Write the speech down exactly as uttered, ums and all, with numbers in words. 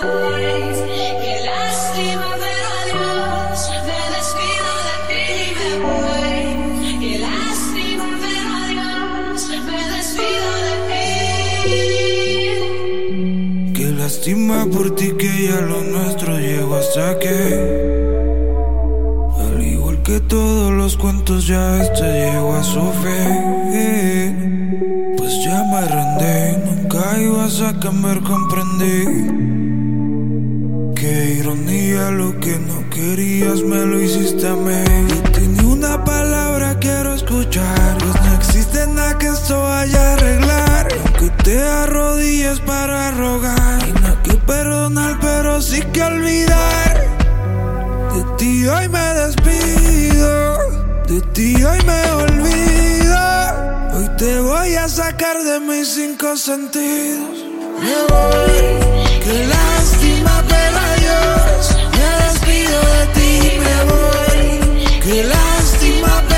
voy. Qué lástima, pero adiós. Me despido de ti y me voy. Qué lástima, pero adiós. Me despido de ti. Qué lástima por ti que ya lo nuestro llegó hasta que, al igual que todos los cuentos, ya este llegó a su fin. Pues ya me rendí, nunca ibas a cambiar, comprendí. Qué ironía, lo que no querías me lo hiciste a mí. De ti ni una palabra quiero escuchar, pues no existe nada que esto vaya a arreglar. Y aunque te arrodilles para rogar, y no hay que perdonar, pero sí que olvidar. De ti hoy me despido, de ti hoy me olvido. Hoy te voy a sacar de mis cinco sentidos. Me voy, qué lástima, pero adiós. Me despido de ti, me voy. Qué lástima, pero